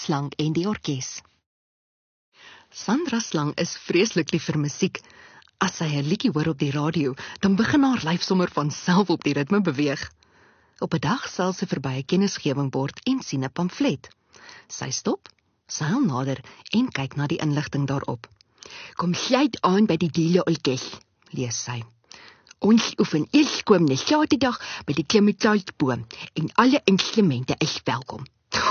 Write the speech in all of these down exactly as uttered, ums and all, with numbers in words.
Slang en die orkes. Sandra Slang is vreeslik lief vir musiek. As sy 'n liedjie hoor op die radio, dan begin haar lyf sommer van self op die ritme beweeg. Op 'n dag sal sy verby 'n kennisgewingbord en sien 'n pamflet. Sy stop, seil nader en kyk na die inligting daarop. Kom sluit aan by die Diele Orkes, lees sy. Ons oefen eerskomende Saterdag by die Klemmertalsboom en alle instrumente is welkom.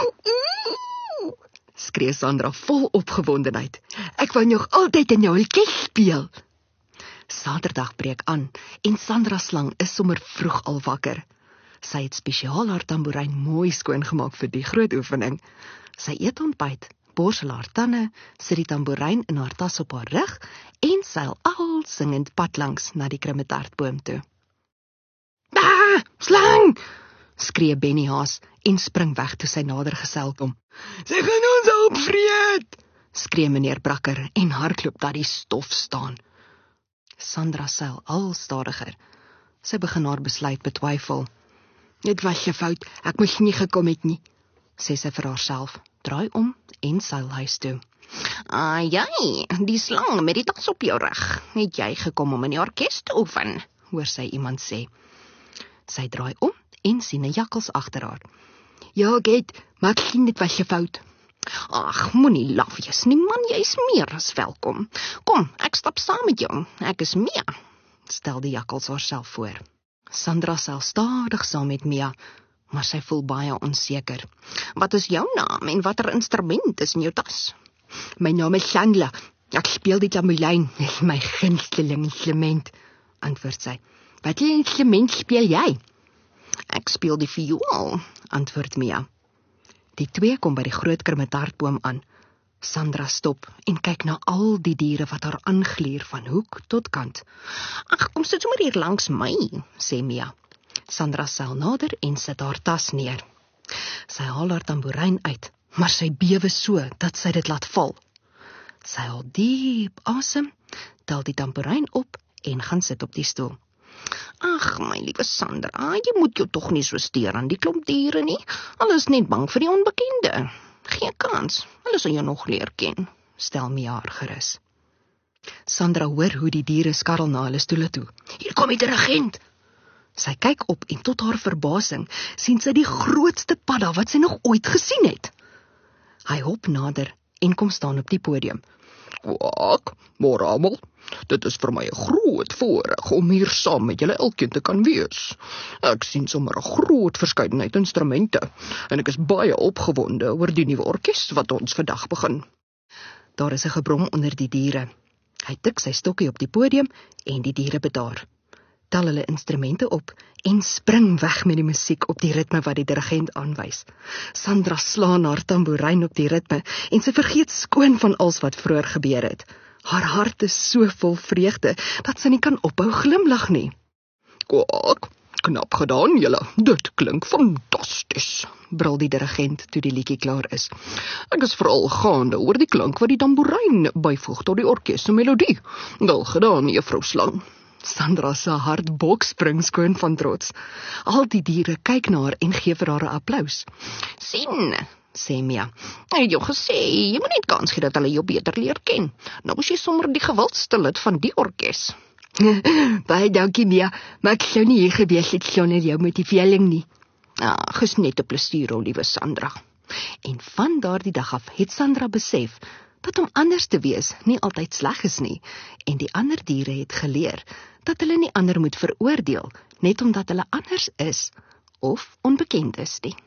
Skree Sandra vol opgewondenheid. Ek wou nog altyd in 'n orkes speel. Saterdag breek aan en Sandra Slang is sommer vroeg al wakker. Sy het spesiaal haar tamboerijn mooi skoongemaak vir die groot oefening. Sy eet ontbyt, borsel haar tande, sit die tamboerijn in haar tas op haar rug en seil al singend pad langs na die krummetaartboom toe. "Ah, Slang!" skree Benny Haas en spring weg toe sy nader gesel kom. "Sy gaan ons opvreet!" skree meneer Brakker en hardloop dat die stof staan. Sandra seil al stadiger. Sy begin haar besluit betwyfel. "Dit was 'n fout, ek moes nie gekom het nie," sê sy vir haarself, draai om en seil huis toe. "Ah, jy, die slang met die tas op jou rug, het jy gekom om in die orkes te oefen," hoor sy iemand sê. Sy draai om en sien 'n jakkals agter haar. "Ja, ek het, maar ek sien dit was 'n fout." "Ag, moenie laf wees nie man, jy is meer as welkom. Kom, ek stap saam met jou, ek is Mia," stel die jakkals haarself voor. Sandra seil stadig saam met Mia, maar sy voel baie onseker. "Wat is jou naam en watter instrument is in jou tas?" "My naam is Sandra, ek speel die tamboerijn, dit is my gunsteling instrument," antwoord sy. "Watter instrument speel jy?" "Ek speel die viool," antwoord Mia. Die twee kom by die groot krummetaartboom aan. Sandra stop en kyk na al die diere wat haar aangluur van hoek tot kant. "Ag, kom sit sommer hier langs my," sê Mia. Sandra seil nader en sit haar tas neer. Sy haal haar tamboerijn uit, maar sy bewe so dat sy dit laat val. Sy haal diep asem, tel die tamboerijn op en gaan sit op die stoel. "Ag, my liewe Sandra, jy moet jou tog nie so steur aan die klomp diere nie. Hulle is net bang vir die onbekende. Geen kans, hulle sal jou nog leer ken," stel Mia haar gerus. Sandra hoor hoe die diere skarrel na hulle stoele toe. "Hier kom die dirigent!" Sy kyk op en tot haar verbasing sien sy die grootste padda wat sy nog ooit gesien het. Hy hop nader en kom staan op die podium. "Wak, môre almal. Dit is vir my 'n groot voorreg om hier saam met julle elkeen te kan wees. Ek sien sommer 'n groot verskeidenheid instrumente en ek is baie opgewonde oor die nuwe orkes wat ons vandag begin." Daar is 'n gebrom onder die diere. Hy tik sy stokkie op die podium en die diere bedaar. Tel hulle instrumente op en spring weg met die musiek op die ritme wat die dirigent aanwys. Sandra slaan haar tamboerijn op die ritme en sy vergeet skoon van alles wat vroeër gebeur het. Haar hart is so vol vreugde dat sy nie kan ophou glimlag nie. "Kwak, knap gedaan julle, dit klink fantasties," brul die dirigent toe die liedjie klaar is. "Ek is veral gaande oor die klank wat die tamboerijn byvoeg tot die orkes se melodie. Wel gedaan, juffrou Slang." Sandra se hart bokspring skoon van trots. Al die diere kyk na haar en gee vir haar 'n applous. "Sien," sê Mia, "ek het jou gesê, jy moet net kans gee dat hulle jou beter leer ken. Nou is jy sommer die gewildste lid van die orkes." "Baie dankie Mia, maar ek sou nie hier gewees het sonder jou motivering nie." "Ag, is net 'n plesier, o liewe Sandra." En van daardie dag af het Sandra besef dat om anders te wees nie altyd sleg is nie, en die ander diere het geleer dat hulle nie ander moet veroordeel net omdat hulle anders is of onbekend is nie.